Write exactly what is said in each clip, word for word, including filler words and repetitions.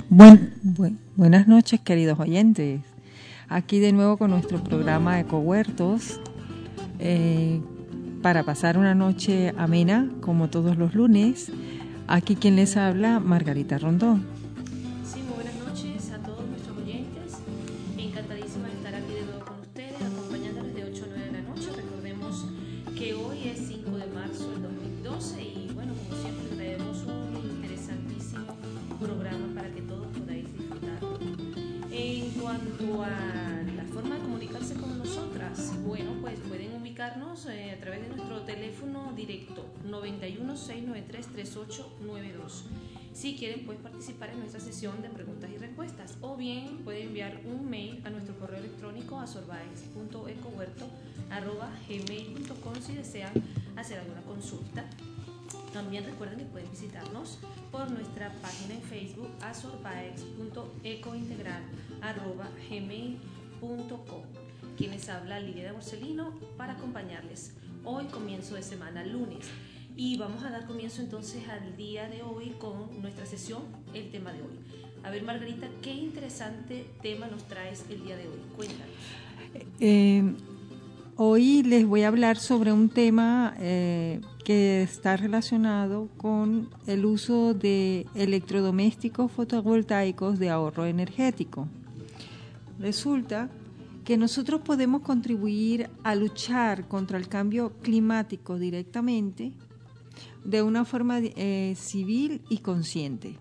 Buen, buen, buenas noches, queridos oyentes. Aquí de nuevo con nuestro programa Ecohuertos, eh, para pasar una noche amena, como todos los lunes. Aquí quien les habla, Margarita Rondón. Sí, muy buenas noches a todos nuestros oyentes. Encantadísima de estar aquí de nuevo con ustedes, acompañándoles de ocho a nueve de la noche. Recordemos que hoy es cinco de marzo del dos mil doce y bueno, como siempre traemos un interesantísimo programa para que todos podáis disfrutarlo. En cuanto a la forma de comunicarse con nosotras, bueno, pues pueden ubicarnos eh, a través de nuestro teléfono directo noventa y uno, seiscientos noventa y tres, treinta y ocho noventa y dos. Si quieren, pueden participar en nuestra sesión de preguntas y respuestas, o bien pueden enviar un mail a nuestro correo electrónico a sorbaex punto ecohuerto arroba gmail punto com si desean hacer alguna consulta. También recuerden que pueden visitarnos por nuestra página en Facebook a sorbaex punto ecointegral arroba gmail punto com. Quienes habla Lidia Borsellino para acompañarles hoy comienzo de semana, lunes. Y vamos a dar comienzo entonces al día de hoy con nuestra sesión, el tema de hoy. A ver, Margarita, qué interesante tema nos traes el día de hoy. Cuéntanos. Eh, hoy les voy a hablar sobre un tema eh, que está relacionado con el uso de electrodomésticos fotovoltaicos de ahorro energético. Resulta que nosotros podemos contribuir a luchar contra el cambio climático directamente de una forma eh, civil y consciente.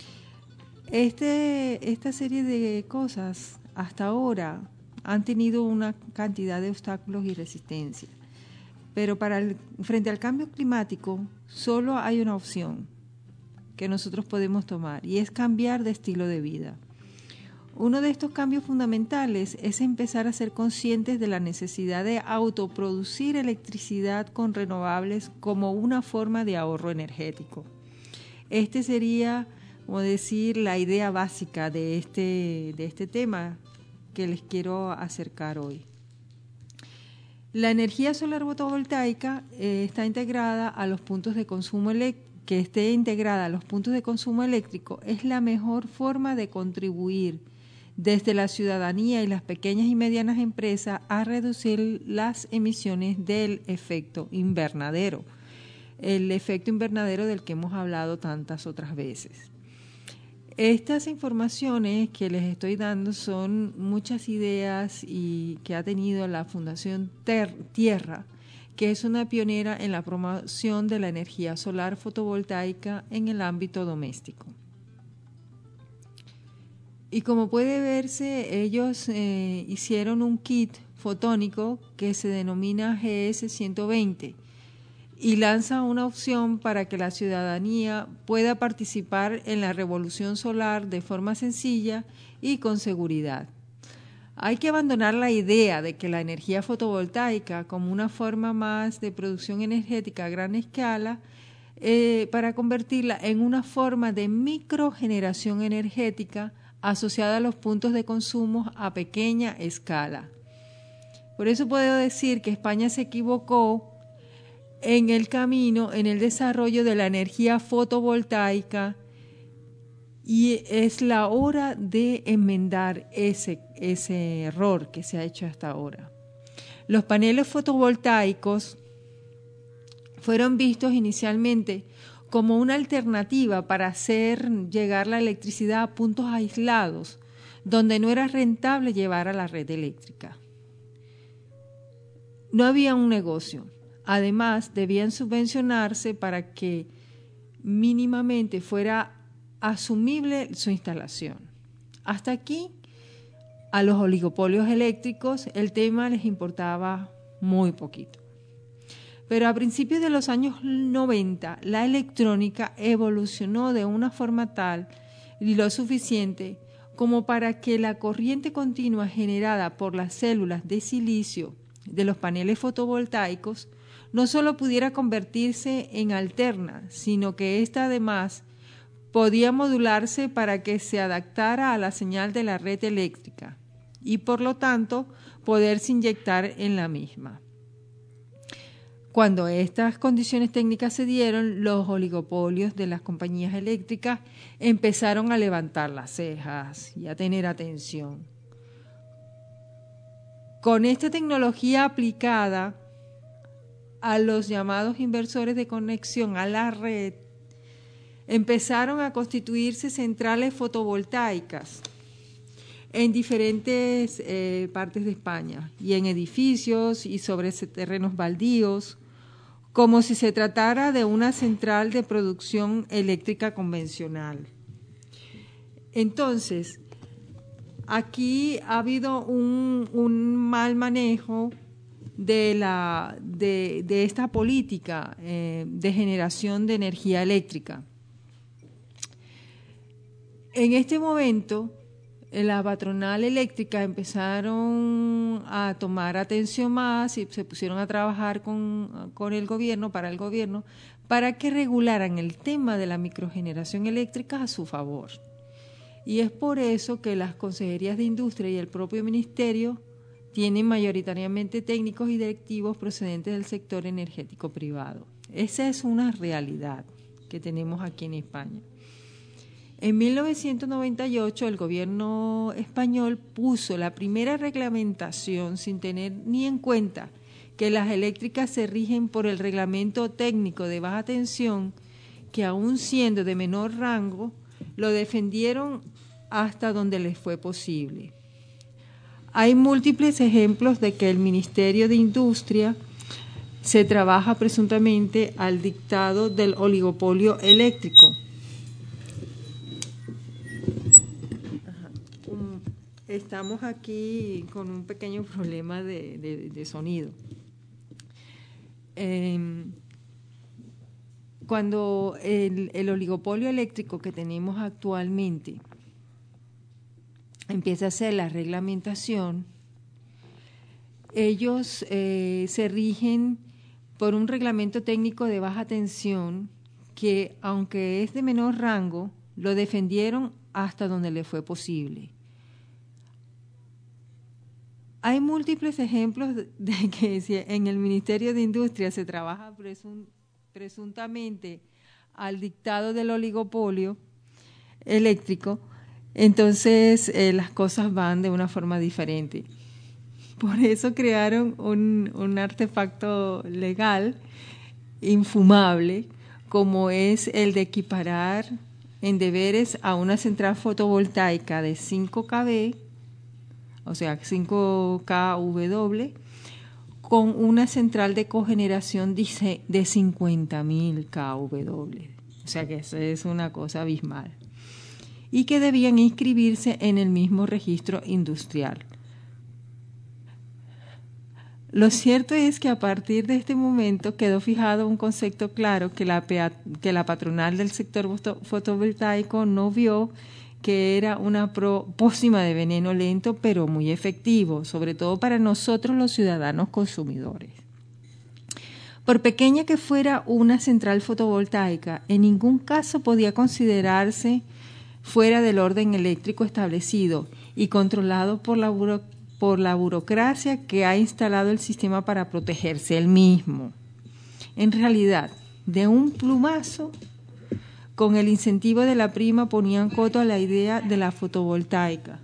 Este, esta serie de cosas hasta ahora han tenido una cantidad de obstáculos y resistencia, pero para el, frente al cambio climático solo hay una opción que nosotros podemos tomar y es cambiar de estilo de vida. Uno de estos cambios fundamentales es empezar a ser conscientes de la necesidad de autoproducir electricidad con renovables como una forma de ahorro energético. Este sería, como decir, la idea básica de este, de este tema que les quiero acercar hoy. La energía solar fotovoltaica eh, está integrada a los puntos de consumo eléctrico. Que esté integrada a los puntos de consumo eléctrico es la mejor forma de contribuir desde la ciudadanía y las pequeñas y medianas empresas a reducir las emisiones del efecto invernadero, el efecto invernadero del que hemos hablado tantas otras veces. Estas informaciones que les estoy dando son muchas ideas y que ha tenido la Fundación Ter- Tierra, que es una pionera en la promoción de la energía solar fotovoltaica en el ámbito doméstico. Y como puede verse, ellos eh, hicieron un kit fotónico que se denomina G S ciento veinte y lanza una opción para que la ciudadanía pueda participar en la revolución solar de forma sencilla y con seguridad. Hay que abandonar la idea de que la energía fotovoltaica como una forma más de producción energética a gran escala eh, para convertirla en una forma de microgeneración energética asociada a los puntos de consumo a pequeña escala. Por eso puedo decir que España se equivocó en el camino, en el desarrollo de la energía fotovoltaica y es la hora de enmendar ese, ese error que se ha hecho hasta ahora. Los paneles fotovoltaicos fueron vistos inicialmente como una alternativa para hacer llegar la electricidad a puntos aislados, donde no era rentable llevar a la red eléctrica. No había un negocio. Además, debían subvencionarse para que mínimamente fuera asumible su instalación. Hasta aquí, a los oligopolios eléctricos, el tema les importaba muy poquito. Pero a principios de los años noventa, la electrónica evolucionó de una forma tal y lo suficiente como para que la corriente continua generada por las células de silicio de los paneles fotovoltaicos no solo pudiera convertirse en alterna, sino que ésta además podía modularse para que se adaptara a la señal de la red eléctrica y por lo tanto poderse inyectar en la misma. Cuando estas condiciones técnicas se dieron, los oligopolios de las compañías eléctricas empezaron a levantar las cejas y a tener atención. Con esta tecnología aplicada a los llamados inversores de conexión a la red, empezaron a constituirse centrales fotovoltaicas en diferentes eh, partes de España y en edificios y sobre terrenos baldíos, como si se tratara de una central de producción eléctrica convencional. Entonces, aquí ha habido un, un mal manejo de, la, de, de esta política eh, de generación de energía eléctrica. En este momento, la patronal eléctrica empezaron a tomar atención más y se pusieron a trabajar con, con el gobierno, para el gobierno, para que regularan el tema de la microgeneración eléctrica a su favor. Y es por eso que las consejerías de industria y el propio ministerio tienen mayoritariamente técnicos y directivos procedentes del sector energético privado. Esa es una realidad que tenemos aquí en España. En mil novecientos noventa y ocho el gobierno español puso la primera reglamentación sin tener ni en cuenta que las eléctricas se rigen por el reglamento técnico de baja tensión, que aún siendo de menor rango, lo defendieron hasta donde les fue posible. Hay múltiples ejemplos de que el Ministerio de Industria se trabaja presuntamente al dictado del oligopolio eléctrico. Estamos aquí con un pequeño problema de, de, de sonido. Eh, cuando el, el oligopolio eléctrico que tenemos actualmente empieza a hacer la reglamentación, ellos eh, se rigen por un reglamento técnico de baja tensión que, aunque es de menor rango, lo defendieron hasta donde le fue posible. Hay múltiples ejemplos de que si en el Ministerio de Industria se trabaja presun, presuntamente al dictado del oligopolio eléctrico, entonces eh, las cosas van de una forma diferente. Por eso crearon un, un artefacto legal infumable, como es el de equiparar en deberes a una central fotovoltaica de cinco kilovoltios, o sea, cinco kilovoltios, con una central de cogeneración de cincuenta mil kilovoltios. O sea que eso es una cosa abismal. Y que debían inscribirse en el mismo registro industrial. Lo cierto es que a partir de este momento quedó fijado un concepto claro que la, que la patronal del sector fotovoltaico no vio, que era una pócima de veneno lento pero muy efectivo, sobre todo para nosotros los ciudadanos consumidores. Por pequeña que fuera una central fotovoltaica, en ningún caso podía considerarse fuera del orden eléctrico establecido y controlado por la, buro, por la burocracia que ha instalado el sistema para protegerse él mismo. En realidad, de un plumazo, con el incentivo de la prima ponían coto a la idea de la fotovoltaica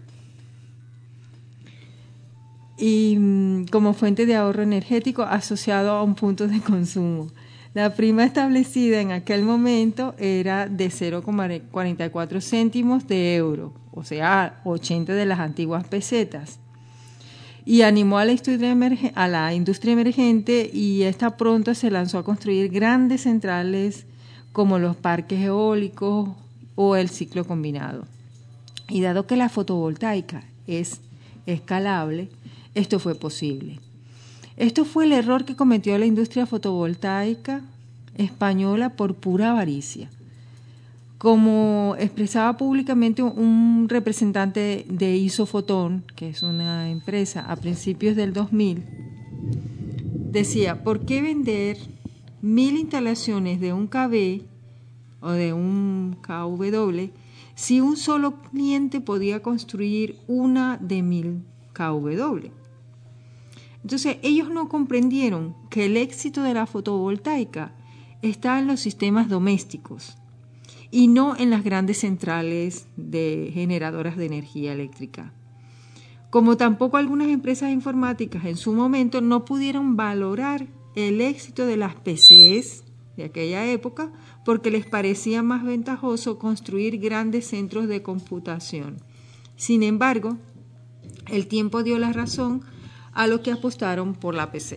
y mm, como fuente de ahorro energético asociado a un punto de consumo. La prima establecida en aquel momento era de cero coma cuarenta y cuatro céntimos de euro, o sea, ochenta de las antiguas pesetas. Y animó a la industria, emerge, a la industria emergente y esta pronto se lanzó a construir grandes centrales como los parques eólicos o el ciclo combinado. Y dado que la fotovoltaica es escalable, esto fue posible. Esto fue el error que cometió la industria fotovoltaica española por pura avaricia. Como expresaba públicamente un representante de Isofotón, que es una empresa, a principios del dos mil, decía, ¿por qué vender mil instalaciones de un kilovoltio o de un kilovoltio si un solo cliente podía construir una de mil kilovoltios? Entonces, ellos no comprendieron que el éxito de la fotovoltaica está en los sistemas domésticos y no en las grandes centrales de generadoras de energía eléctrica. Como tampoco algunas empresas informáticas en su momento no pudieron valorar el éxito de las P Cs de aquella época porque les parecía más ventajoso construir grandes centros de computación. Sin embargo, el tiempo dio la razón a los que apostaron por la P C.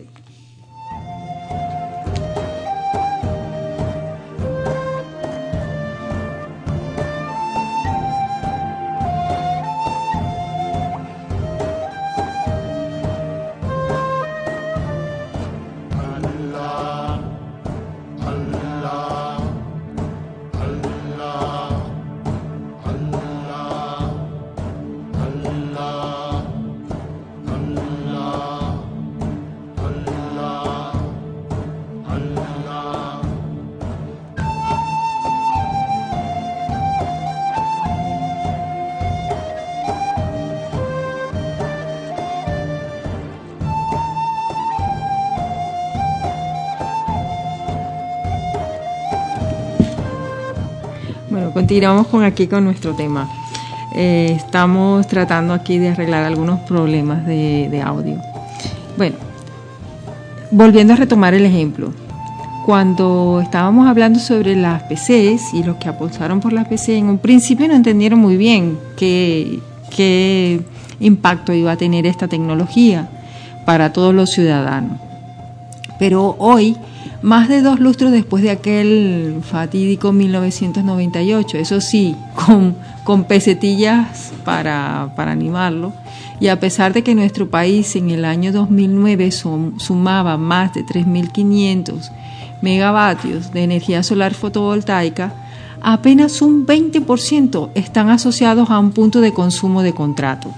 Bueno, continuamos con aquí con nuestro tema. Eh, estamos tratando aquí de arreglar algunos problemas de, de audio. Bueno, volviendo a retomar el ejemplo. Cuando estábamos hablando sobre las P Cs y los que apostaron por las P C, en un principio no entendieron muy bien qué, qué impacto iba a tener esta tecnología para todos los ciudadanos. Pero hoy, más de dos lustros después de aquel fatídico mil novecientos noventa y ocho, eso sí, con, con pesetillas para, para animarlo, y a pesar de que nuestro país en el año dos mil nueve sum, sumaba más de tres mil quinientos megavatios de energía solar fotovoltaica, apenas un veinte por ciento están asociados a un punto de consumo de contrato.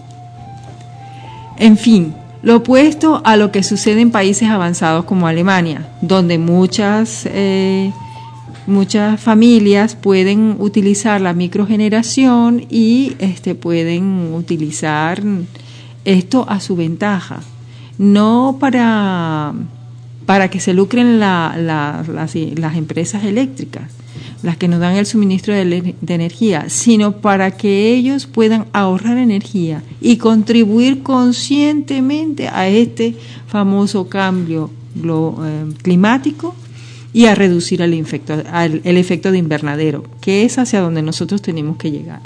En fin, lo opuesto a lo que sucede en países avanzados como Alemania, donde muchas, eh, muchas familias pueden utilizar la microgeneración y este, pueden utilizar esto a su ventaja, no para, para que se lucren la, la, las, las empresas eléctricas, las que nos dan el suministro de, de energía, sino para que ellos puedan ahorrar energía y contribuir conscientemente a este famoso cambio lo, eh, climático y a reducir el efecto, el, el efecto de invernadero, que es hacia donde nosotros tenemos que llegar.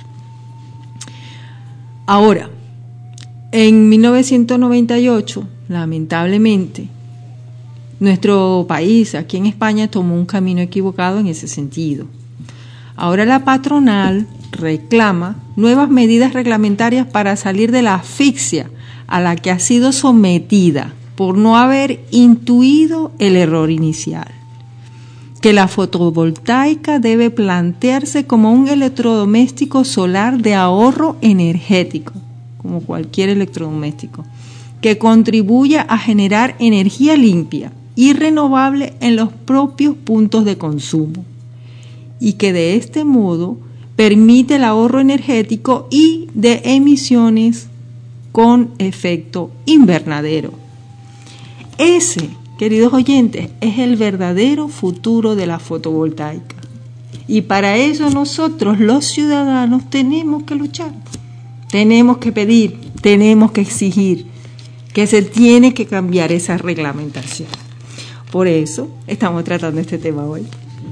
Ahora, en mil novecientos noventa y ocho, lamentablemente, nuestro país, aquí en España, tomó un camino equivocado en ese sentido. Ahora la patronal reclama nuevas medidas reglamentarias para salir de la asfixia a la que ha sido sometida por no haber intuido el error inicial. Que la fotovoltaica debe plantearse como un electrodoméstico solar de ahorro energético, como cualquier electrodoméstico, que contribuya a generar energía limpia y renovable en los propios puntos de consumo y que de este modo permite el ahorro energético y de emisiones con efecto invernadero. Ese, queridos oyentes, es el verdadero futuro de la fotovoltaica y para eso nosotros los ciudadanos tenemos que luchar, tenemos que pedir, tenemos que exigir que se tiene que cambiar esa reglamentación. Por eso estamos tratando este tema hoy.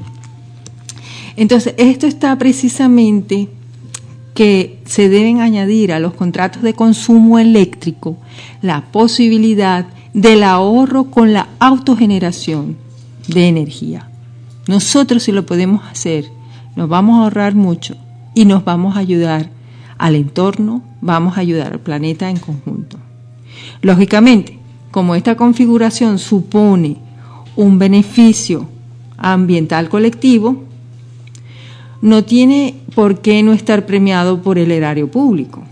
Entonces, esto está precisamente que se deben añadir a los contratos de consumo eléctrico la posibilidad del ahorro con la autogeneración de energía. Nosotros, si lo podemos hacer, nos vamos a ahorrar mucho y nos vamos a ayudar al entorno, vamos a ayudar al planeta en conjunto. Lógicamente, como esta configuración supone un beneficio ambiental colectivo, no tiene por qué no estar premiado por el erario público.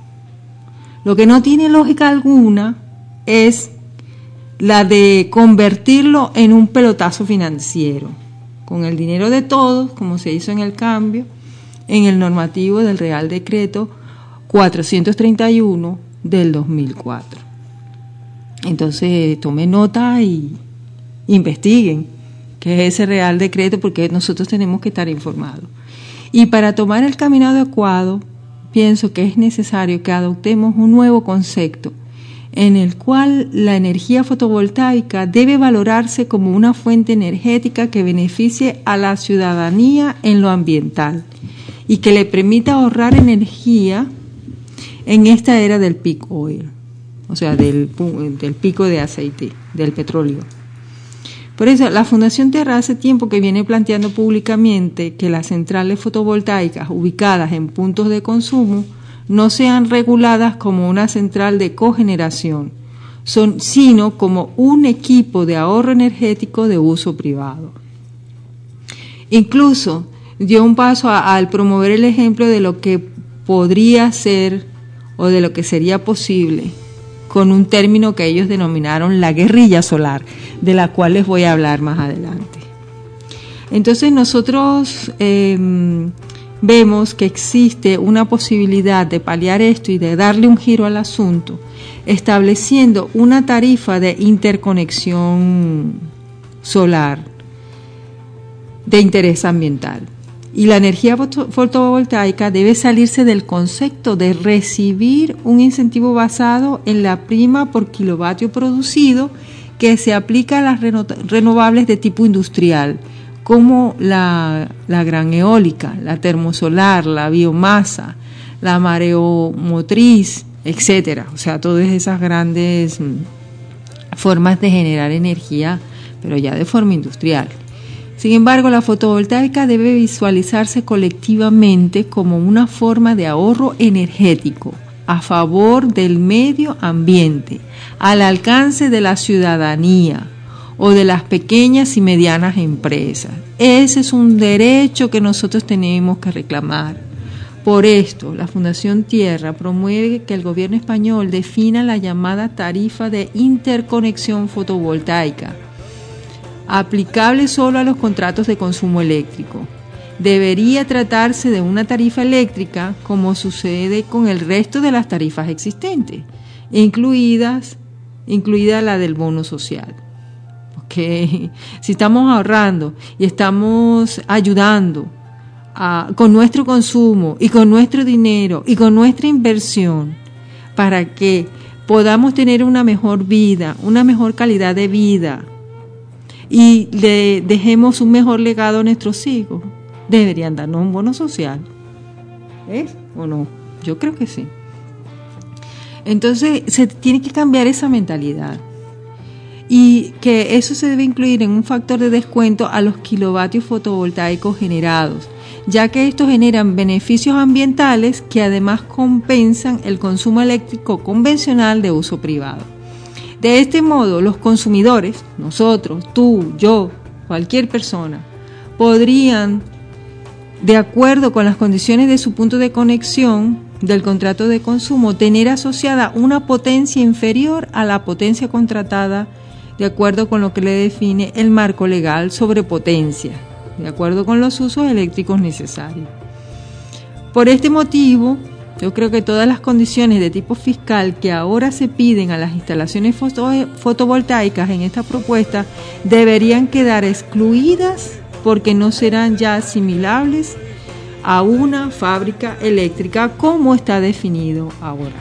Lo que no tiene lógica alguna es la de convertirlo en un pelotazo financiero, con el dinero de todos, como se hizo en el cambio, en el normativo del Real Decreto cuatrocientos treinta y uno del dos mil cuatro. Entonces tomen nota y investiguen qué es ese Real Decreto, porque nosotros tenemos que estar informados. Y para tomar el camino adecuado, pienso que es necesario que adoptemos un nuevo concepto en el cual la energía fotovoltaica debe valorarse como una fuente energética que beneficie a la ciudadanía en lo ambiental y que le permita ahorrar energía en esta era del peak oil, o sea, del, del pico de aceite, del petróleo. Por eso, la Fundación Tierra hace tiempo que viene planteando públicamente que las centrales fotovoltaicas ubicadas en puntos de consumo no sean reguladas como una central de cogeneración, son, sino como un equipo de ahorro energético de uso privado. Incluso dio un paso a, al promover el ejemplo de lo que podría ser o de lo que sería posible con un término que ellos denominaron la guerrilla solar, de la cual les voy a hablar más adelante. Entonces nosotros eh, vemos que existe una posibilidad de paliar esto y de darle un giro al asunto, estableciendo una tarifa de interconexión solar de interés ambiental. Y la energía fotovoltaica debe salirse del concepto de recibir un incentivo basado en la prima por kilovatio producido que se aplica a las reno- renovables de tipo industrial, como la, la gran eólica, la termosolar, la biomasa, la mareomotriz, etcétera. O sea, todas esas grandes formas de generar energía, pero ya de forma industrial. Sin embargo, la fotovoltaica debe visualizarse colectivamente como una forma de ahorro energético a favor del medio ambiente, al alcance de la ciudadanía o de las pequeñas y medianas empresas. Ese es un derecho que nosotros tenemos que reclamar. Por esto, la Fundación Tierra promueve que el gobierno español defina la llamada tarifa de interconexión fotovoltaica, aplicable solo a los contratos de consumo eléctrico. Debería tratarse de una tarifa eléctrica como sucede con el resto de las tarifas existentes, incluidas, incluida la del bono social. Porque si estamos ahorrando y estamos ayudando a, con nuestro consumo y con nuestro dinero y con nuestra inversión para que podamos tener una mejor vida, una mejor calidad de vida, y le dejemos un mejor legado a nuestros hijos, deberían darnos un bono social. ¿Es o no? Yo creo que sí. Entonces se tiene que cambiar esa mentalidad y que eso se debe incluir en un factor de descuento a los kilovatios fotovoltaicos generados, ya que estos generan beneficios ambientales que además compensan el consumo eléctrico convencional de uso privado. De este modo, los consumidores, nosotros, tú, yo, cualquier persona, podrían, de acuerdo con las condiciones de su punto de conexión del contrato de consumo, tener asociada una potencia inferior a la potencia contratada, de acuerdo con lo que le define el marco legal sobre potencia, de acuerdo con los usos eléctricos necesarios. Por este motivo, yo creo que todas las condiciones de tipo fiscal que ahora se piden a las instalaciones foto, fotovoltaicas en esta propuesta deberían quedar excluidas porque no serán ya asimilables a una fábrica eléctrica como está definido ahora.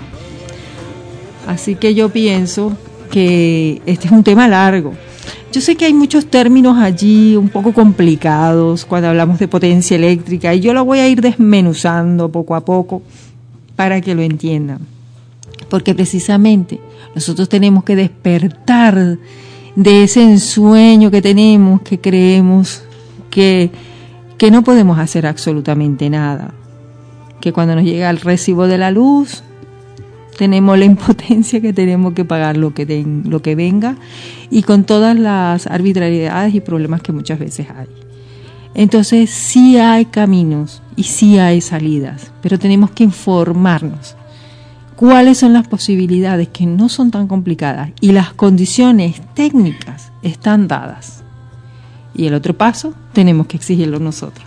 Así que yo pienso que este es un tema largo. Yo sé que hay muchos términos allí un poco complicados cuando hablamos de potencia eléctrica y yo lo voy a ir desmenuzando poco a poco para que lo entiendan, porque precisamente nosotros tenemos que despertar de ese ensueño que tenemos, que creemos que, que no podemos hacer absolutamente nada, que cuando nos llega el recibo de la luz tenemos la impotencia que tenemos que pagar lo que, den, lo que venga y con todas las arbitrariedades y problemas que muchas veces hay. Entonces sí hay caminos y sí hay salidas, pero tenemos que informarnos cuáles son las posibilidades, que no son tan complicadas y las condiciones técnicas están dadas. Y el otro paso tenemos que exigirlo nosotros.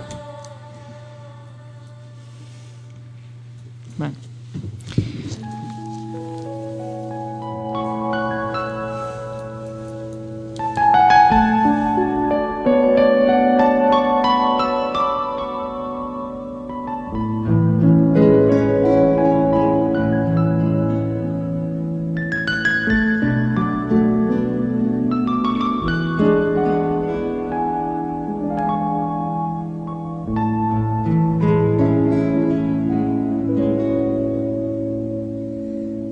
Bueno.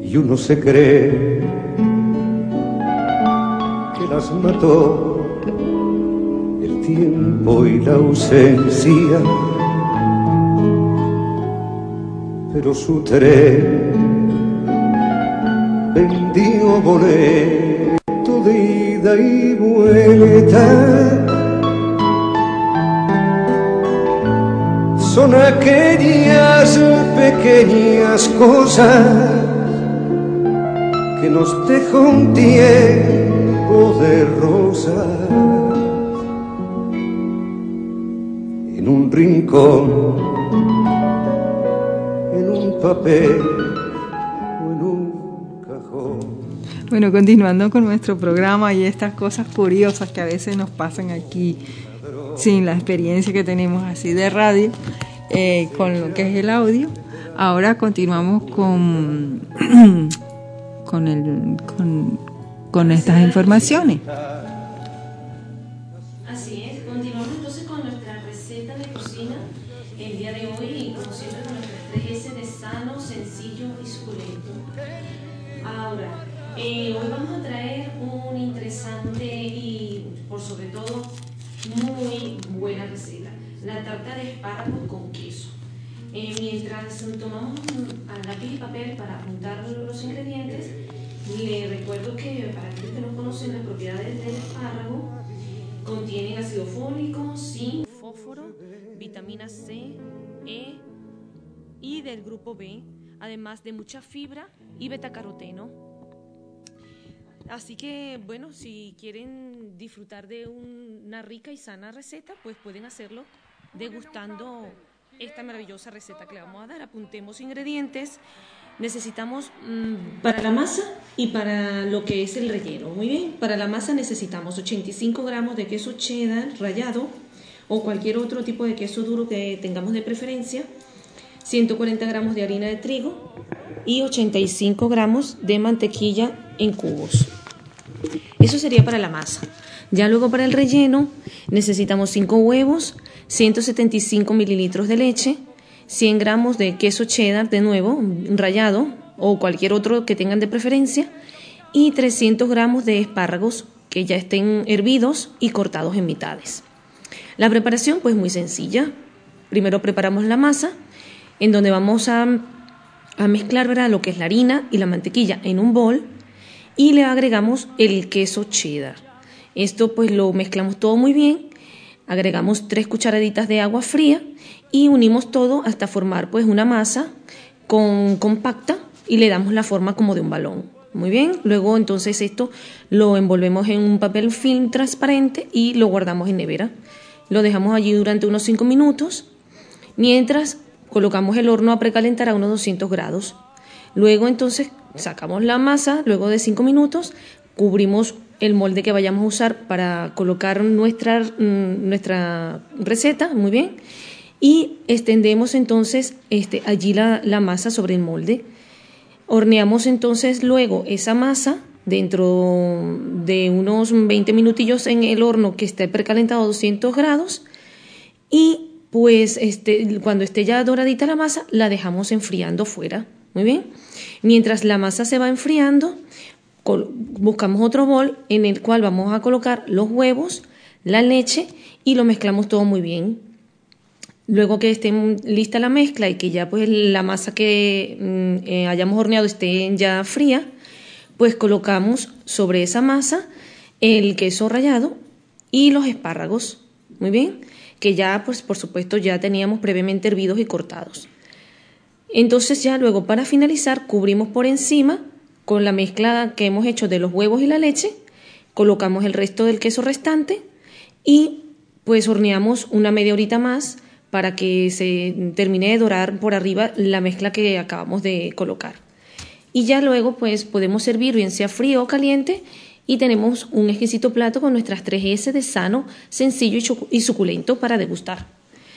y uno se cree que las mató el tiempo y la ausencia, pero su tren vendió boleto de ida y vuelta. Son aquellas pequeñas cosas que nos dejó un tiempo de rosas en un rincón, en un papel o en un cajón. Bueno, continuando con nuestro programa y estas cosas curiosas que a veces nos pasan aquí sin la experiencia que tenemos así de radio, eh, con lo que es el audio. Ahora continuamos con con el con, con estas informaciones. Así es, continuamos entonces con nuestra receta de cocina el día de hoy, como siempre con nuestras tres ese de sano, sencillo y suculento. Ahora, eh, hoy vamos a traer un interesante y por sobre todo muy buena receta, la tarta de espárragos con queso. Eh, mientras tomamos a lápiz y papel para apuntar los ingredientes, les recuerdo que para aquellos que no conocen las propiedades del espárrago, contienen ácido fólico, zinc, fósforo, vitamina C, E y del grupo B, además de mucha fibra y betacaroteno. Así que, bueno, si quieren disfrutar de un, una rica y sana receta, pues pueden hacerlo degustando esta maravillosa receta que le vamos a dar. Apuntemos ingredientes. Necesitamos mmm, para la masa y para lo que es el relleno. Muy bien, para la masa necesitamos ochenta y cinco gramos de queso cheddar rallado o cualquier otro tipo de queso duro que tengamos de preferencia, ciento cuarenta gramos de harina de trigo y ochenta y cinco gramos de mantequilla en cubos. Eso sería para la masa. Ya luego para el relleno necesitamos cinco huevos, ciento setenta y cinco mililitros de leche, cien gramos de queso cheddar, de nuevo, rallado, o cualquier otro que tengan de preferencia, y trescientos gramos de espárragos que ya estén hervidos y cortados en mitades. La preparación, pues muy sencilla. Primero preparamos la masa, en donde vamos a, a mezclar, ¿verdad?, lo que es la harina y la mantequilla en un bol, y le agregamos el queso cheddar. Esto pues lo mezclamos todo muy bien, agregamos tres cucharaditas de agua fría y unimos todo hasta formar pues una masa con, compacta y le damos la forma como de un balón. Muy bien, luego entonces esto lo envolvemos en un papel film transparente y lo guardamos en nevera. Lo dejamos allí durante unos cinco minutos, mientras colocamos el horno a precalentar a unos doscientos grados. Luego entonces sacamos la masa, luego de cinco minutos, cubrimos el molde que vayamos a usar para colocar nuestra, nuestra receta, muy bien, y extendemos entonces este, allí la, la masa sobre el molde. Horneamos entonces luego esa masa dentro de unos veinte minutillos en el horno que esté precalentado a doscientos grados, y pues este, cuando esté ya doradita la masa la dejamos enfriando fuera. Muy bien, mientras la masa se va enfriando, buscamos otro bol en el cual vamos a colocar los huevos, la leche y lo mezclamos todo muy bien. Luego que esté lista la mezcla y que ya pues la masa que eh, hayamos horneado esté ya fría, pues colocamos sobre esa masa el queso rallado y los espárragos, muy bien, que ya pues por supuesto ya teníamos previamente hervidos y cortados. Entonces ya luego para finalizar cubrimos por encima con la mezcla que hemos hecho de los huevos y la leche, colocamos el resto del queso restante y pues horneamos una media horita más para que se termine de dorar por arriba la mezcla que acabamos de colocar. Y ya luego pues podemos servir bien sea frío o caliente y tenemos un exquisito plato con nuestras tres ese de sano, sencillo y suculento para degustar.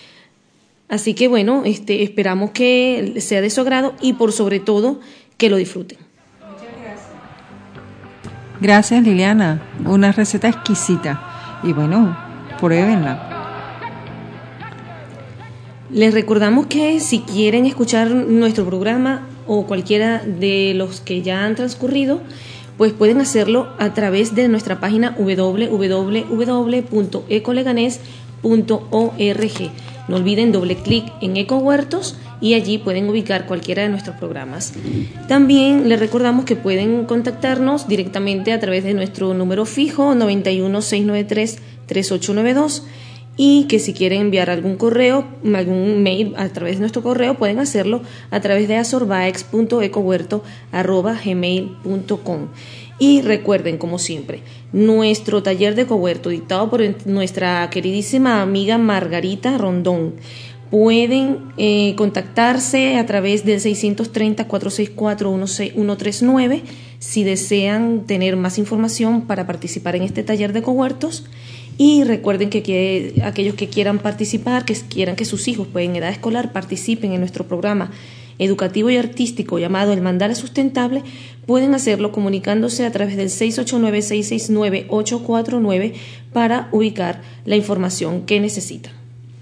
Así que bueno, este, esperamos que sea de su agrado y por sobre todo que lo disfruten. Muchas gracias. Gracias, Liliana. Una receta exquisita. Y bueno, pruébenla. Les recordamos que si quieren escuchar nuestro programa o cualquiera de los que ya han transcurrido, pues pueden hacerlo a través de nuestra página doble u doble u doble u punto ecoleganés punto org. No olviden doble clic en Ecohuertos y allí pueden ubicar cualquiera de nuestros programas. También les recordamos que pueden contactarnos directamente a través de nuestro número fijo noventa y uno, seiscientos noventa y tres, treinta y ocho noventa y dos, y que si quieren enviar algún correo, algún mail a través de nuestro correo, pueden hacerlo a través de azorbaex punto ecohuerto arroba gmail punto com. Y recuerden, como siempre, nuestro taller de Ecohuerto dictado por nuestra queridísima amiga Margarita Rondón. Pueden eh, contactarse a través del seiscientos treinta, cuatrocientos sesenta y cuatro, ciento treinta y nueve si desean tener más información para participar en este taller de Ecohuertos. Y recuerden que, que aquellos que quieran participar, que quieran que sus hijos pues, en edad escolar participen en nuestro programa educativo y artístico llamado El Mandala Sustentable, pueden hacerlo comunicándose a través del seis ocho nueve, seis seis nueve, ocho cuatro nueve para ubicar la información que necesitan.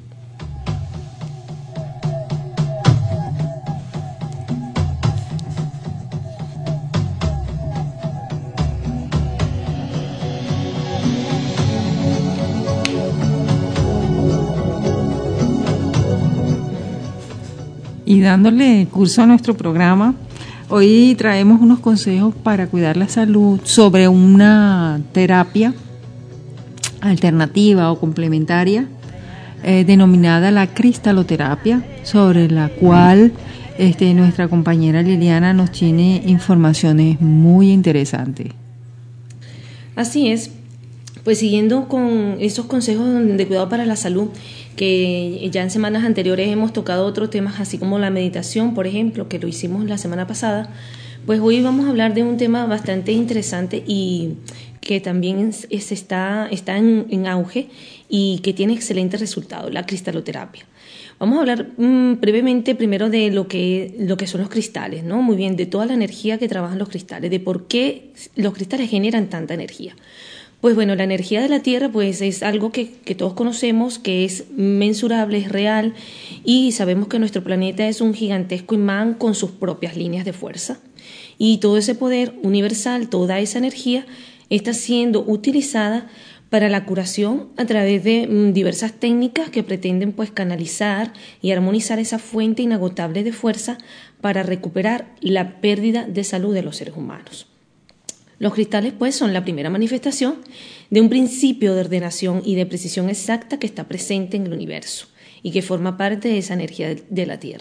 Y dándole curso a nuestro programa, hoy traemos unos consejos para cuidar la salud sobre una terapia alternativa o complementaria eh, denominada la cristaloterapia, sobre la cual este, nuestra compañera Liliana nos tiene informaciones muy interesantes. Así es, pues siguiendo con esos consejos de cuidado para la salud, que ya en semanas anteriores hemos tocado otros temas, así como la meditación, por ejemplo, que lo hicimos la semana pasada, pues hoy vamos a hablar de un tema bastante interesante y que también es, es, está, está en, en auge y que tiene excelentes resultados, la cristaloterapia. Vamos a hablar mmm, brevemente primero de lo que, lo que son los cristales, ¿no? Muy bien, de toda la energía que trabajan los cristales, de por qué los cristales generan tanta energía. Pues bueno, la energía de la Tierra pues es algo que, que todos conocemos, que es mensurable, es real, y sabemos que nuestro planeta es un gigantesco imán con sus propias líneas de fuerza. Y todo ese poder universal, toda esa energía está siendo utilizada para la curación a través de mm, diversas técnicas que pretenden pues canalizar y armonizar esa fuente inagotable de fuerza para recuperar la pérdida de salud de los seres humanos. Los cristales pues son la primera manifestación de un principio de ordenación y de precisión exacta que está presente en el universo y que forma parte de esa energía de la Tierra.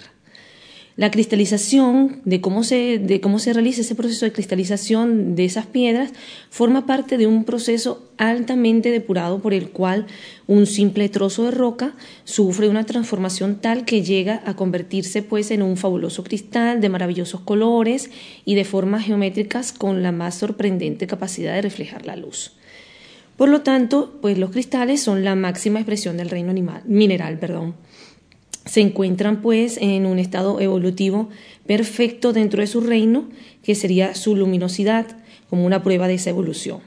La cristalización, de cómo se, de cómo se realiza ese proceso de cristalización de esas piedras, forma parte de un proceso altamente depurado por el cual un simple trozo de roca sufre una transformación tal que llega a convertirse pues en un fabuloso cristal de maravillosos colores y de formas geométricas con la más sorprendente capacidad de reflejar la luz. Por lo tanto, pues los cristales son la máxima expresión del reino animal, mineral, perdón. Se encuentran pues en un estado evolutivo perfecto dentro de su reino, que sería su luminosidad, como una prueba de esa evolución.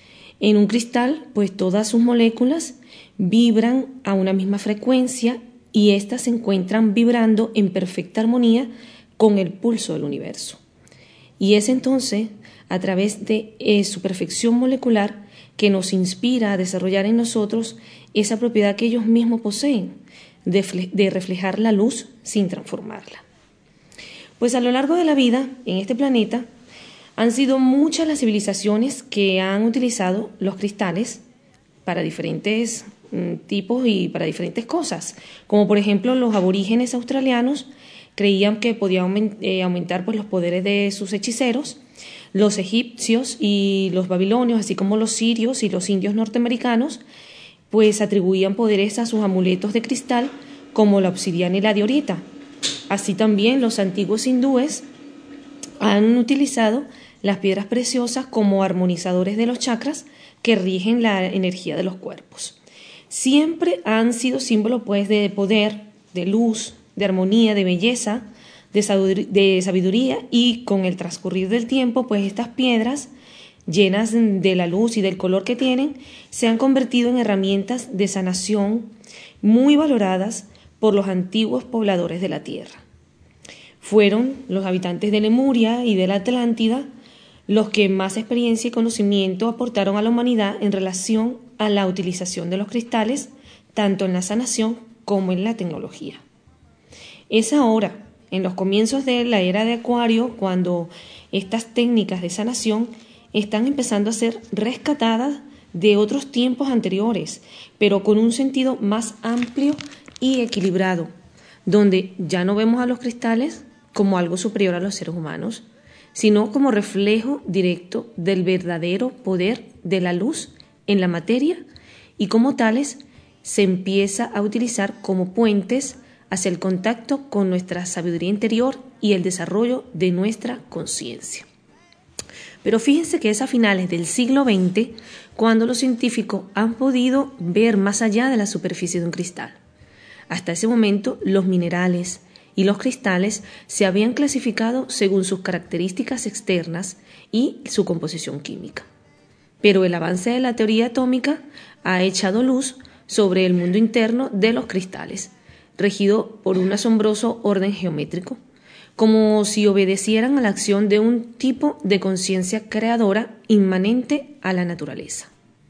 En un cristal, pues todas sus moléculas vibran a una misma frecuencia y éstas se encuentran vibrando en perfecta armonía con el pulso del universo. Y es entonces, a través de eh, su perfección molecular, que nos inspira a desarrollar en nosotros esa propiedad que ellos mismos poseen, de reflejar la luz sin transformarla. Pues a lo largo de la vida en este planeta han sido muchas las civilizaciones que han utilizado los cristales para diferentes mm, tipos y para diferentes cosas, como por ejemplo los aborígenes australianos creían que podían aument- eh, aumentar pues, los poderes de sus hechiceros. Los egipcios y los babilonios, así como los sirios y los indios norteamericanos, pues atribuían poderes a sus amuletos de cristal como la obsidiana y la diorita. Así también los antiguos hindúes han utilizado las piedras preciosas como armonizadores de los chakras que rigen la energía de los cuerpos. Siempre han sido símbolos pues de poder, de luz, de armonía, de belleza, de sabiduría, y con el transcurrir del tiempo pues estas piedras llenas de la luz y del color que tienen, se han convertido en herramientas de sanación muy valoradas por los antiguos pobladores de la tierra. Fueron los habitantes de Lemuria y de la Atlántida los que más experiencia y conocimiento aportaron a la humanidad en relación a la utilización de los cristales, tanto en la sanación como en la tecnología. Es ahora, en los comienzos de la era de Acuario, cuando estas técnicas de sanación están empezando a ser rescatadas de otros tiempos anteriores, pero con un sentido más amplio y equilibrado, donde ya no vemos a los cristales como algo superior a los seres humanos, sino como reflejo directo del verdadero poder de la luz en la materia, y como tales se empieza a utilizar como puentes hacia el contacto con nuestra sabiduría interior y el desarrollo de nuestra conciencia. Pero fíjense que es a finales del siglo veinte cuando los científicos han podido ver más allá de la superficie de un cristal. Hasta ese momento, los minerales y los cristales se habían clasificado según sus características externas y su composición química. Pero el avance de la teoría atómica ha echado luz sobre el mundo interno de los cristales, regido por un asombroso orden geométrico, como si obedecieran a la acción de un tipo de conciencia creadora inmanente a la naturaleza.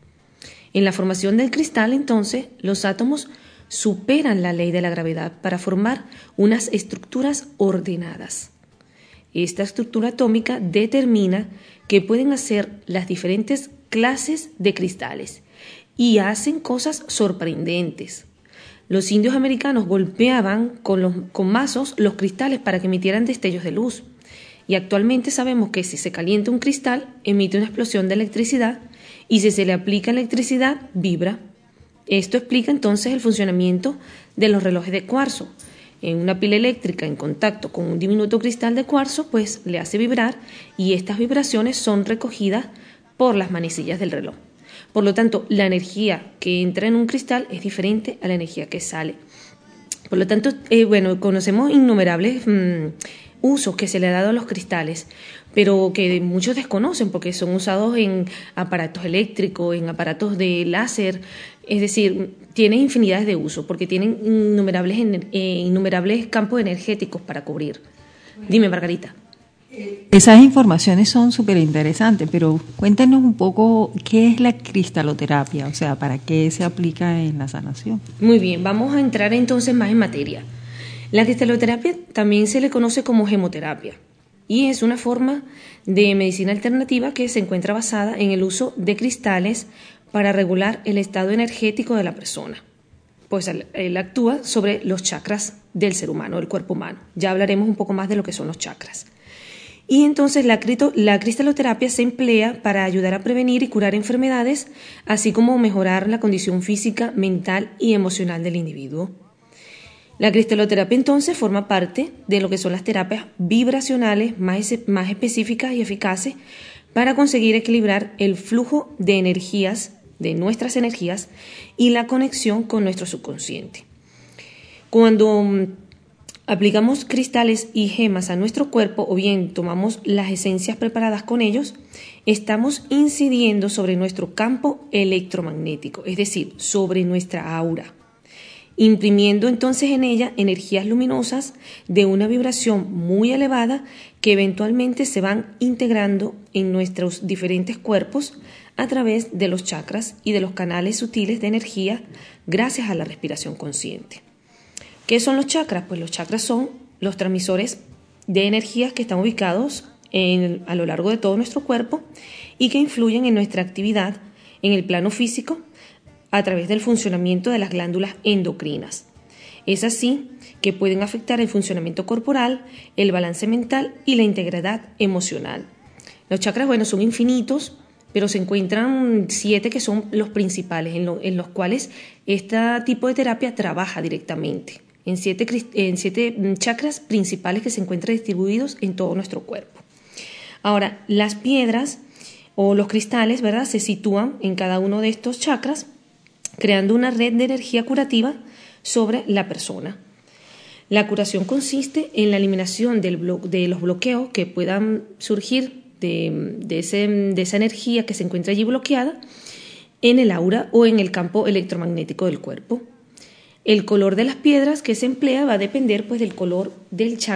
En la formación del cristal, entonces, los átomos superan la ley de la gravedad para formar unas estructuras ordenadas. Esta estructura atómica determina qué pueden hacer las diferentes clases de cristales y hacen cosas sorprendentes. Los indios americanos golpeaban con, los, con mazos los cristales para que emitieran destellos de luz, y actualmente sabemos que si se calienta un cristal emite una explosión de electricidad, y si se le aplica electricidad vibra. Esto explica entonces el funcionamiento de los relojes de cuarzo. En una pila eléctrica en contacto con un diminuto cristal de cuarzo, pues le hace vibrar, y estas vibraciones son recogidas por las manecillas del reloj. Por lo tanto, la energía que entra en un cristal es diferente a la energía que sale. Por lo tanto, eh, bueno, conocemos innumerables mmm, usos que se le ha dado a los cristales, pero que muchos desconocen porque son usados en aparatos eléctricos, en aparatos de láser. Es decir, tienen infinidades de usos porque tienen innumerables, eh, innumerables campos energéticos para cubrir. Dime, Margarita. Esas informaciones son súper interesantes, pero cuéntanos un poco qué es la cristaloterapia, o sea, para qué se aplica en la sanación. Muy bien, vamos a entrar entonces más en materia. La cristaloterapia también se le conoce como gemoterapia y es una forma de medicina alternativa que se encuentra basada en el uso de cristales para regular el estado energético de la persona. Pues él actúa sobre los chakras del ser humano, del cuerpo humano. Ya hablaremos un poco más de lo que son los chakras. Y entonces la, la cristaloterapia se emplea para ayudar a prevenir y curar enfermedades, así como mejorar la condición física, mental y emocional del individuo. La cristaloterapia entonces forma parte de lo que son las terapias vibracionales más, más específicas y eficaces para conseguir equilibrar el flujo de energías, de nuestras energías y la conexión con nuestro subconsciente. Cuando aplicamos cristales y gemas a nuestro cuerpo o bien tomamos las esencias preparadas con ellos, estamos incidiendo sobre nuestro campo electromagnético, es decir, sobre nuestra aura, imprimiendo entonces en ella energías luminosas de una vibración muy elevada que eventualmente se van integrando en nuestros diferentes cuerpos a través de los chakras y de los canales sutiles de energía gracias a la respiración consciente. ¿Qué son los chakras? Pues los chakras son los transmisores de energías que están ubicados en, a lo largo de todo nuestro cuerpo y que influyen en nuestra actividad en el plano físico a través del funcionamiento de las glándulas endocrinas. Es así que pueden afectar el funcionamiento corporal, el balance mental y la integridad emocional. Los chakras, bueno, son infinitos, pero se encuentran siete que son los principales, en, lo, en los cuales este tipo de terapia trabaja directamente. En siete, en siete chakras principales que se encuentran distribuidos en todo nuestro cuerpo. Ahora, las piedras o los cristales, ¿verdad?, se sitúan en cada uno de estos chakras, creando una red de energía curativa sobre la persona. La curación consiste en la eliminación del blo- de los bloqueos que puedan surgir de, de, ese, de esa energía que se encuentra allí bloqueada en el aura o en el campo electromagnético del cuerpo. El color de las piedras que se emplea va a depender pues del color del chakra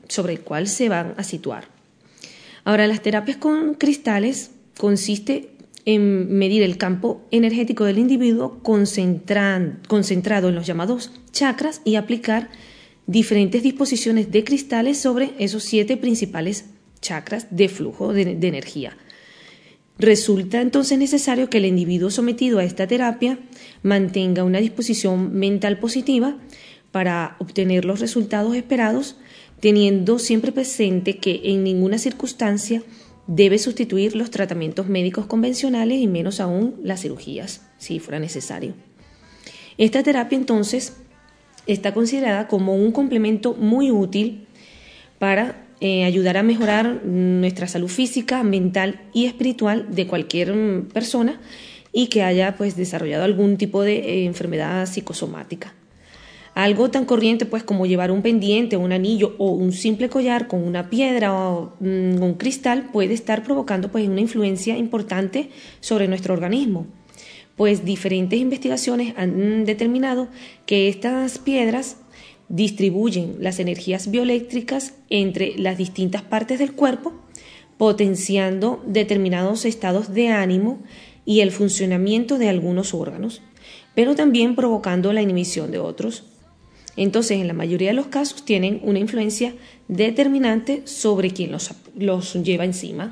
sobre el cual se van a situar. Ahora, las terapias con cristales consiste en medir el campo energético del individuo concentran, concentrado en los llamados chakras y aplicar diferentes disposiciones de cristales sobre esos siete principales chakras de flujo de, de energía. Resulta entonces necesario que el individuo sometido a esta terapia mantenga una disposición mental positiva para obtener los resultados esperados, teniendo siempre presente que en ninguna circunstancia debe sustituir los tratamientos médicos convencionales y menos aún las cirugías, si fuera necesario. Esta terapia entonces está considerada como un complemento muy útil para eh, ayudar a mejorar nuestra salud física, mental y espiritual de cualquier persona y que haya pues desarrollado algún tipo de eh, enfermedad psicosomática. Algo tan corriente pues como llevar un pendiente, un anillo o un simple collar con una piedra o mm, un cristal puede estar provocando pues una influencia importante sobre nuestro organismo, pues diferentes investigaciones han determinado que estas piedras distribuyen las energías bioeléctricas entre las distintas partes del cuerpo, potenciando determinados estados de ánimo y el funcionamiento de algunos órganos, pero también provocando la inhibición de otros. Entonces, en la mayoría de los casos tienen una influencia determinante sobre quien los, los lleva encima.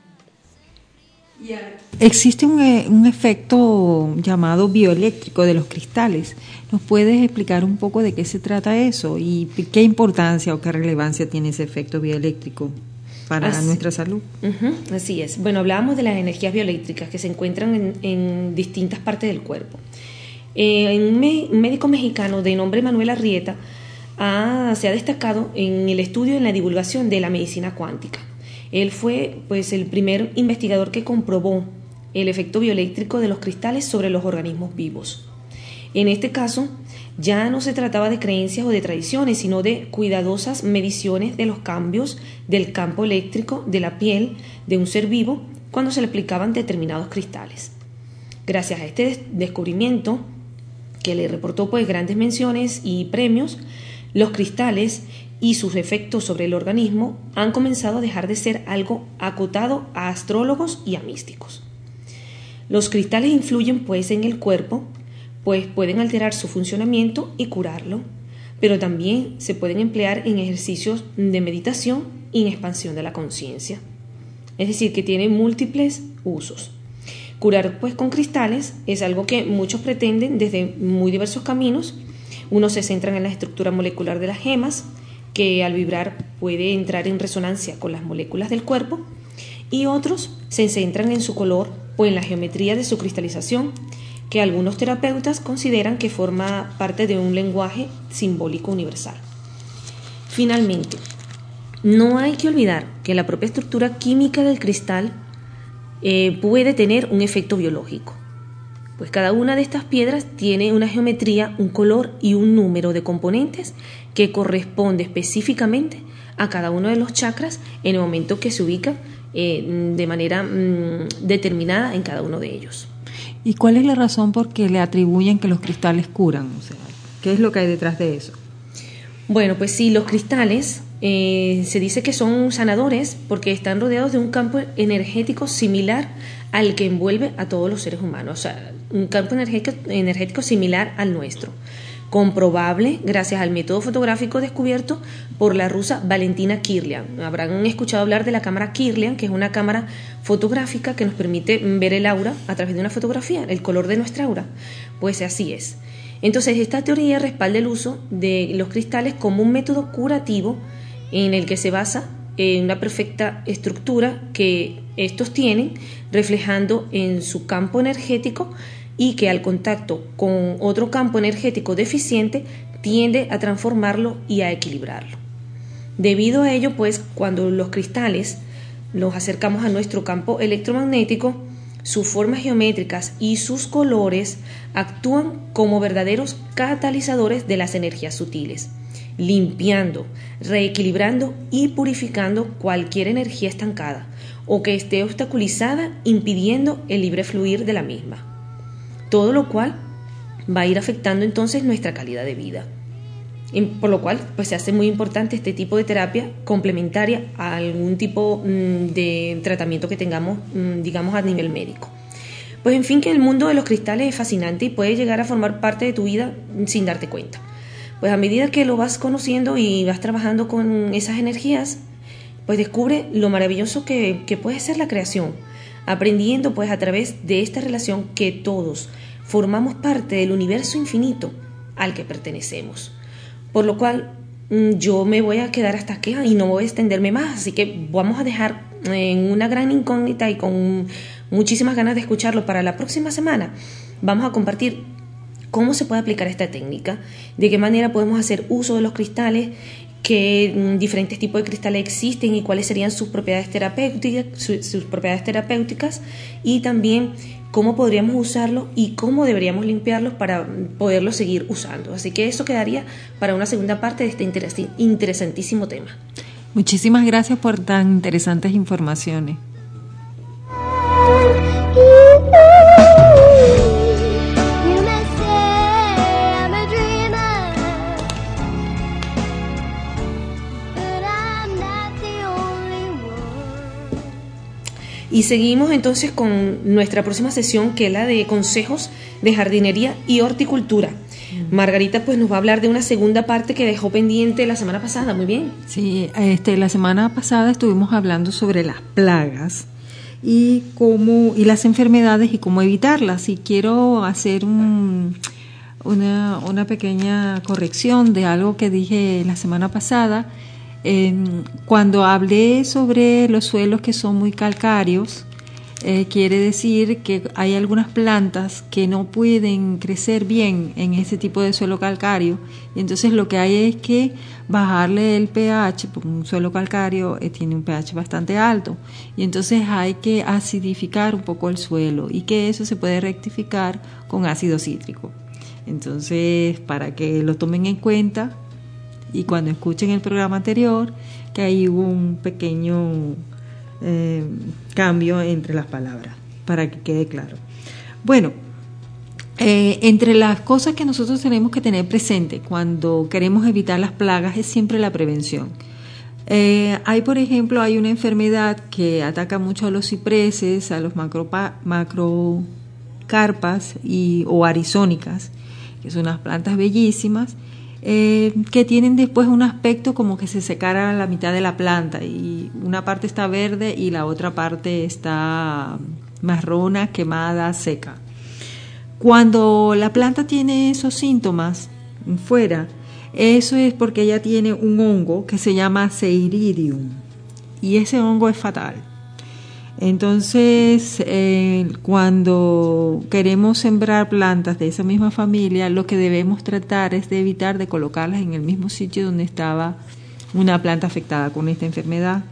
Existe un, un efecto llamado bioeléctrico de los cristales. ¿Nos puedes explicar un poco de qué se trata eso y qué importancia o qué relevancia tiene ese efecto bioeléctrico para así, nuestra salud? Uh-huh, así es. Bueno, hablábamos de las energías bioeléctricas que se encuentran en, en distintas partes del cuerpo. Eh, un, me, un médico mexicano de nombre Manuel Arrieta ha, se ha destacado en el estudio y en la divulgación de la medicina cuántica. Él fue pues, el primer investigador que comprobó el efecto bioeléctrico de los cristales sobre los organismos vivos. En este caso, ya no se trataba de creencias o de tradiciones, sino de cuidadosas mediciones de los cambios del campo eléctrico de la piel de un ser vivo cuando se le aplicaban determinados cristales. Gracias a este des- descubrimiento, que le reportó pues grandes menciones y premios, los cristales y sus efectos sobre el organismo han comenzado a dejar de ser algo acotado a astrólogos y a místicos. Los cristales influyen pues en el cuerpo, pues pueden alterar su funcionamiento y curarlo, pero también se pueden emplear en ejercicios de meditación y en expansión de la conciencia. Es decir, que tienen múltiples usos. Curar pues con cristales es algo que muchos pretenden desde muy diversos caminos. Unos se centran en la estructura molecular de las gemas, que al vibrar puede entrar en resonancia con las moléculas del cuerpo, y otros se centran en su color o en la geometría de su cristalización, que algunos terapeutas consideran que forma parte de un lenguaje simbólico universal. Finalmente, no hay que olvidar que la propia estructura química del cristal eh, puede tener un efecto biológico, pues cada una de estas piedras tiene una geometría, un color y un número de componentes que corresponde específicamente a cada uno de los chakras en el momento que se ubica eh, de manera mm, determinada en cada uno de ellos. ¿Y cuál es la razón por qué le atribuyen que los cristales curan? O sea, ¿qué es lo que hay detrás de eso? Bueno, pues sí, los cristales eh, se dice que son sanadores porque están rodeados de un campo energético similar al que envuelve a todos los seres humanos, o sea, un campo energético, energético similar al nuestro, comprobable gracias al método fotográfico descubierto por la rusa Valentina Kirlian. Habrán escuchado hablar de la cámara Kirlian, que es una cámara fotográfica que nos permite ver el aura a través de una fotografía, el color de nuestra aura. Pues así es. Entonces, esta teoría respalda el uso de los cristales como un método curativo en el que se basa en una perfecta estructura que estos tienen, reflejando en su campo energético y que al contacto con otro campo energético deficiente tiende a transformarlo y a equilibrarlo. Debido a ello, pues, cuando los cristales los acercamos a nuestro campo electromagnético, sus formas geométricas y sus colores actúan como verdaderos catalizadores de las energías sutiles, limpiando, reequilibrando y purificando cualquier energía estancada o que esté obstaculizada, impidiendo el libre fluir de la misma. Todo lo cual va a ir afectando entonces nuestra calidad de vida. por lo cual pues se hace muy importante este tipo de terapia complementaria a algún tipo mmm, de tratamiento que tengamos, mmm, digamos, a nivel médico. Pues en fin, que el mundo de los cristales es fascinante y puede llegar a formar parte de tu vida sin darte cuenta. Pues a medida que lo vas conociendo y vas trabajando con esas energías, pues descubre lo maravilloso que, que puede ser la creación, aprendiendo pues a través de esta relación que todos formamos parte del universo infinito al que pertenecemos. Por lo cual yo me voy a quedar hasta aquí y no voy a extenderme más, así que vamos a dejar en una gran incógnita y con muchísimas ganas de escucharlo para la próxima semana. Vamos a compartir cómo se puede aplicar esta técnica, de qué manera podemos hacer uso de los cristales, qué diferentes tipos de cristales existen y cuáles serían sus propiedades terapéuticas, sus, sus propiedades terapéuticas y también cómo podríamos usarlos y cómo deberíamos limpiarlos para poderlos seguir usando. Así que eso quedaría para una segunda parte de este interes- interesantísimo tema. Muchísimas gracias por tan interesantes informaciones. Y seguimos entonces con nuestra próxima sesión, que es la de consejos de jardinería y horticultura. Margarita pues nos va a hablar de una segunda parte que dejó pendiente la semana pasada. Muy bien. Sí, este, la semana pasada estuvimos hablando sobre las plagas y cómo y las enfermedades y cómo evitarlas. Y quiero hacer un, una, una pequeña corrección de algo que dije la semana pasada. Eh, cuando hablé sobre los suelos que son muy calcáreos, eh, quiere decir que hay algunas plantas que no pueden crecer bien en ese tipo de suelo calcáreo, y entonces lo que hay es que bajarle el pH, porque un suelo calcáreo eh, tiene un pH bastante alto, y entonces hay que acidificar un poco el suelo, y que eso se puede rectificar con ácido cítrico. Entonces, para que lo tomen en cuenta, y cuando escuchen el programa anterior, que ahí hubo un pequeño eh, cambio entre las palabras, para que quede claro. Bueno, eh, entre las cosas que nosotros tenemos que tener presente cuando queremos evitar las plagas es siempre la prevención. Eh, hay, por ejemplo, hay una enfermedad que ataca mucho a los cipreses, a los macropa, macrocarpas y, o arizónicas, que son unas plantas bellísimas, Eh, que tienen después un aspecto como que se secara la mitad de la planta y una parte está verde y la otra parte está marrona, quemada, seca. Cuando la planta tiene esos síntomas fuera, eso es porque ella tiene un hongo que se llama Seiridium y ese hongo es fatal. Entonces, eh, cuando queremos sembrar plantas de esa misma familia, lo que debemos tratar es de evitar de colocarlas en el mismo sitio donde estaba una planta afectada con esta enfermedad.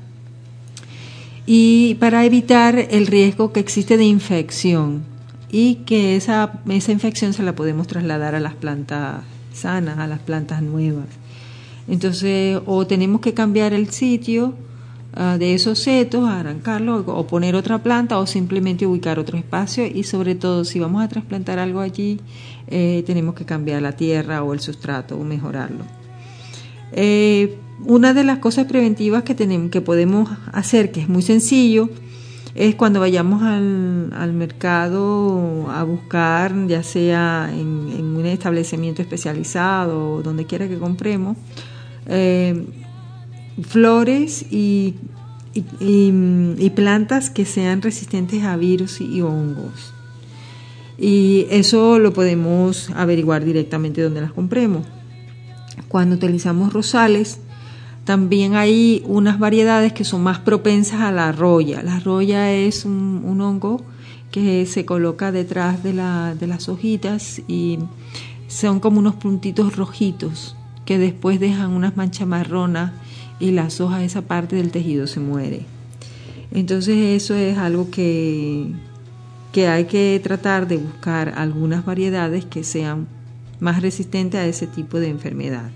Y para evitar el riesgo que existe de infección y que esa, esa infección se la podemos trasladar a las plantas sanas, a las plantas nuevas. Entonces, o tenemos que cambiar el sitio Uh, de esos setos, arrancarlo o poner otra planta o simplemente ubicar otro espacio, y sobre todo si vamos a trasplantar algo allí eh, tenemos que cambiar la tierra o el sustrato o mejorarlo. Eh, una de las cosas preventivas que tenemos, que podemos hacer, que es muy sencillo, es cuando vayamos al, al mercado a buscar, ya sea en, en un establecimiento especializado o donde quiera que compremos, eh, flores y, y, y, y plantas que sean resistentes a virus y hongos. Y eso lo podemos averiguar directamente donde las compremos. Cuando utilizamos rosales, también hay unas variedades que son más propensas a la roya. La roya es un, un hongo que se coloca detrás de, la, de las hojitas y son como unos puntitos rojitos que después dejan unas manchas marronas y las hojas, esa parte del tejido se muere. Entonces eso es algo que, que hay que tratar de buscar algunas variedades que sean más resistentes a ese tipo de enfermedad.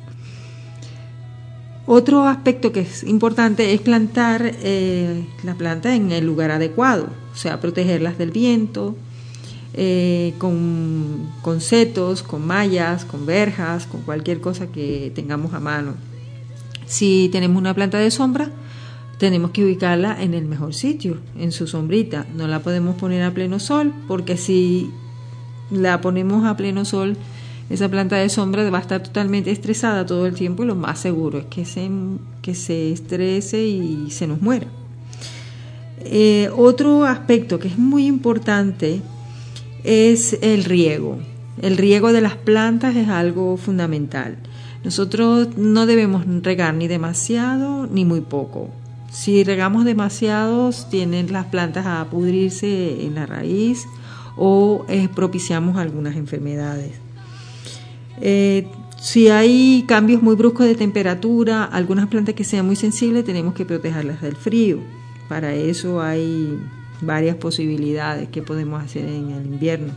Otro aspecto que es importante es plantar eh, la planta en el lugar adecuado, o sea, protegerlas del viento, eh, con, con setos, con mallas, con verjas, con cualquier cosa que tengamos a mano. Si tenemos una planta de sombra, tenemos que ubicarla en el mejor sitio, en su sombrita. No la podemos poner a pleno sol, porque si la ponemos a pleno sol, esa planta de sombra va a estar totalmente estresada todo el tiempo y lo más seguro es que se, que se estrese y se nos muera. Eh, otro aspecto que es muy importante es el riego. El riego de las plantas es algo fundamental. Nosotros no debemos regar ni demasiado ni muy poco. Si regamos demasiado, tienden las plantas a pudrirse en la raíz o eh, propiciamos algunas enfermedades. Eh, si hay cambios muy bruscos de temperatura, algunas plantas que sean muy sensibles, tenemos que protegerlas del frío. Para eso hay varias posibilidades que podemos hacer en el invierno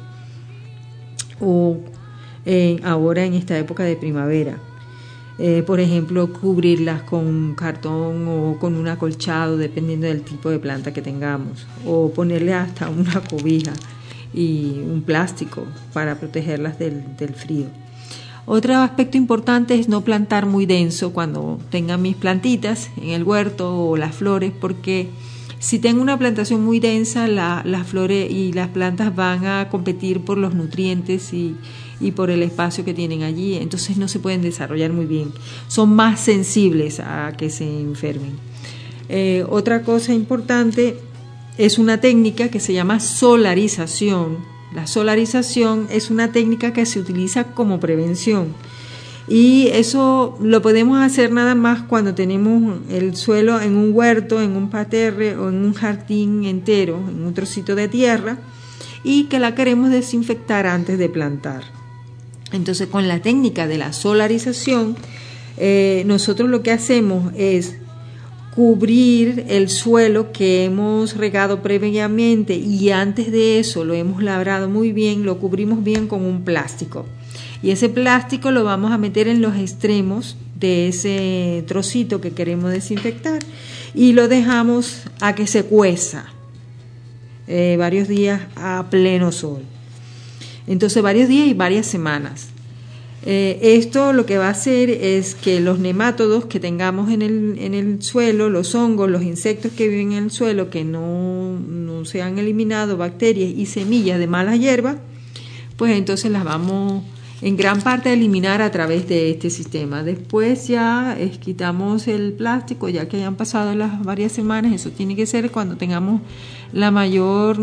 o eh, ahora en esta época de primavera. Eh, por ejemplo, cubrirlas con cartón o con un acolchado, dependiendo del tipo de planta que tengamos, o ponerle hasta una cobija y un plástico para protegerlas del, del frío. Otro aspecto importante es no plantar muy denso cuando tenga mis plantitas en el huerto o las flores, porque si tengo una plantación muy densa, la, las flores y las plantas van a competir por los nutrientes y, y por el espacio que tienen allí, entonces no se pueden desarrollar muy bien, son más sensibles a que se enfermen. Eh, otra cosa importante es una técnica que se llama solarización. La solarización es una técnica que se utiliza como prevención y eso lo podemos hacer nada más cuando tenemos el suelo en un huerto, en un parterre o en un jardín entero, en un trocito de tierra, y que la queremos desinfectar antes de plantar. Entonces, con la técnica de la solarización, eh, nosotros lo que hacemos es cubrir el suelo que hemos regado previamente y antes de eso lo hemos labrado muy bien, lo cubrimos bien con un plástico. Y ese plástico lo vamos a meter en los extremos de ese trocito que queremos desinfectar y lo dejamos a que se cueza eh, varios días a pleno sol. Entonces varios días y varias semanas. Eh, esto lo que va a hacer es que los nemátodos que tengamos en el, en el suelo, los hongos, los insectos que viven en el suelo, que no, no se han eliminado, bacterias y semillas de malas hierbas, pues entonces las vamos en gran parte a eliminar a través de este sistema. Después ya es, quitamos el plástico, ya que hayan pasado las varias semanas. Eso tiene que ser cuando tengamos la mayor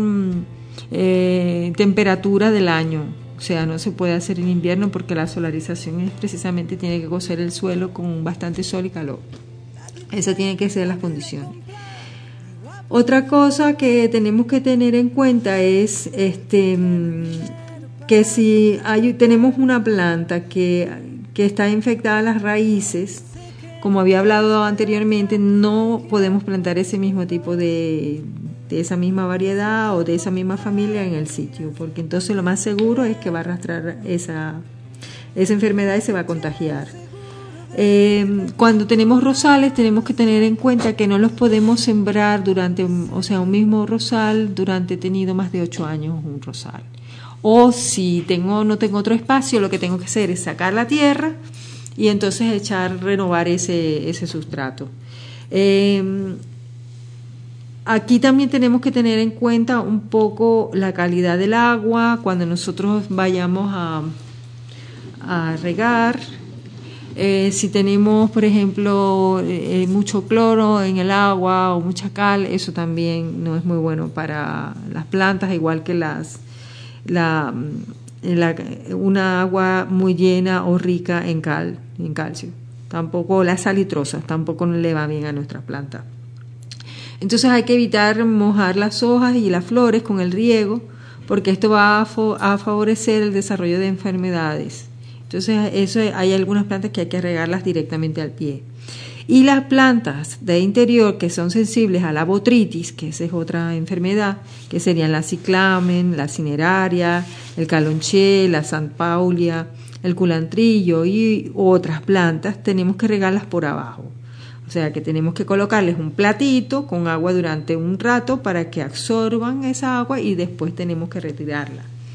eh, temperatura del año. O sea, no se puede hacer en invierno porque la solarización es precisamente tiene que cocer el suelo con bastante sol y calor. Esas tienen que ser las condiciones. Otra cosa que tenemos que tener en cuenta es este que si hay, tenemos una planta que, que está infectada a las raíces, como había hablado anteriormente, no podemos plantar ese mismo tipo de, de esa misma variedad o de esa misma familia en el sitio, porque entonces lo más seguro es que va a arrastrar esa, esa enfermedad y se va a contagiar. Eh, cuando tenemos rosales tenemos que tener en cuenta que no los podemos sembrar durante, o sea, un mismo rosal durante tenido más de ocho años un rosal. O si tengo, no tengo otro espacio, lo que tengo que hacer es sacar la tierra y entonces echar, renovar ese, ese sustrato. Eh, aquí también tenemos que tener en cuenta un poco la calidad del agua cuando nosotros vayamos a, a regar. Eh, si tenemos, por ejemplo, eh, mucho cloro en el agua o mucha cal, eso también no es muy bueno para las plantas, igual que las La, la, una agua muy llena o rica en cal, en calcio. Tampoco las salitrosas, tampoco le va bien a nuestras plantas. Entonces hay que evitar mojar las hojas y las flores con el riego, porque esto va a, fo- a favorecer el desarrollo de enfermedades. Entonces eso, hay algunas plantas que hay que regarlas directamente al pie. Y las plantas de interior que son sensibles a la botritis, que esa es otra enfermedad, que serían la ciclamen, la cineraria, el calonché, la San Paulia, el culantrillo y otras plantas, tenemos que regarlas por abajo. O sea que tenemos que colocarles un platito con agua durante un rato para que absorban esa agua y después tenemos que retirarla.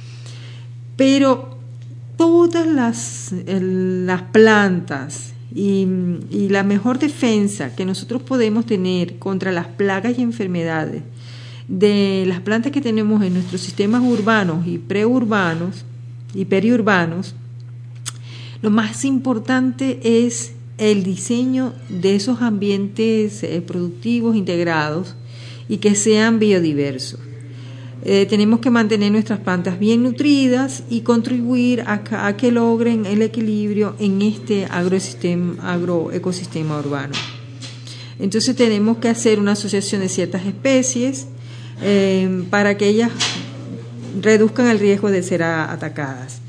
Pero todas las, las plantas y, y la mejor defensa que nosotros podemos tener contra las plagas y enfermedades de las plantas que tenemos en nuestros sistemas urbanos y preurbanos y periurbanos, lo más importante es el diseño de esos ambientes eh, productivos integrados y que sean biodiversos. Eh, tenemos que mantener nuestras plantas bien nutridas y contribuir a, a que logren el equilibrio en este agroecosistema, agroecosistema urbano. Entonces tenemos que hacer una asociación de ciertas especies eh, para que ellas reduzcan el riesgo de ser a, atacadas.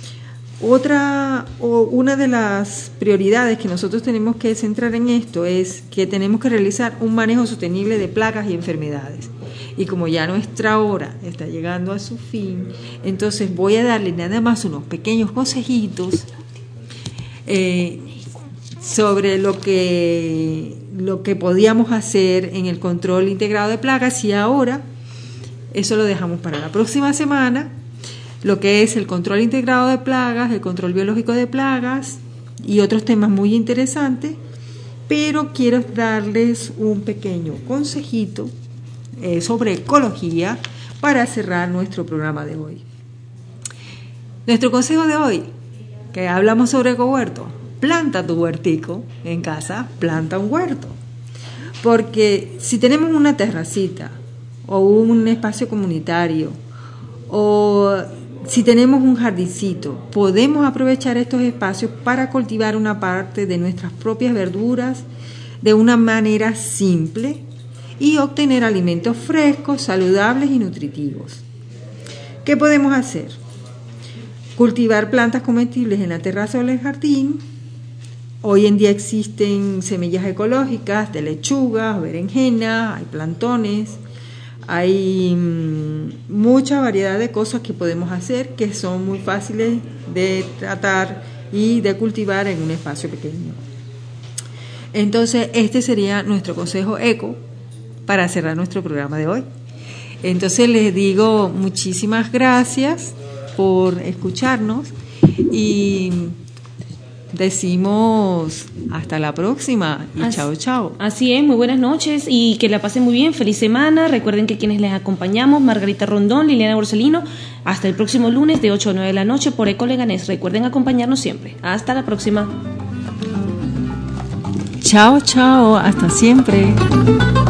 Otra o una de las prioridades que nosotros tenemos que centrar en esto es que tenemos que realizar un manejo sostenible de plagas y enfermedades. Y como ya nuestra hora está llegando a su fin, entonces voy a darle nada más unos pequeños consejitos eh, sobre lo que, lo que podíamos hacer en el control integrado de plagas, y ahora eso lo dejamos para la próxima semana, lo que es el control integrado de plagas, el control biológico de plagas y otros temas muy interesantes, pero quiero darles un pequeño consejito eh, sobre ecología para cerrar nuestro programa de hoy. Nuestro consejo de hoy, que hablamos sobre ecohuerto: planta tu huertico en casa, planta un huerto, porque si tenemos una terracita o un espacio comunitario o si tenemos un jardincito, podemos aprovechar estos espacios para cultivar una parte de nuestras propias verduras de una manera simple y obtener alimentos frescos, saludables y nutritivos. ¿Qué podemos hacer? Cultivar plantas comestibles en la terraza o en el jardín. Hoy en día existen semillas ecológicas de lechuga, berenjena, hay plantones. Hay mmm, mucha variedad de cosas que podemos hacer que son muy fáciles de tratar y de cultivar en un espacio pequeño. Entonces, este sería nuestro consejo eco para cerrar nuestro programa de hoy. Entonces, les digo muchísimas gracias por escucharnos y decimos hasta la próxima y así, chao, chao. Así es, muy buenas noches y que la pasen muy bien, feliz semana. Recuerden que quienes les acompañamos, Margarita Rondón, Liliana Borsellino, hasta el próximo lunes de ocho a nueve de la noche por Eco Leganés. Recuerden acompañarnos siempre. Hasta la próxima. Chao, chao, hasta siempre.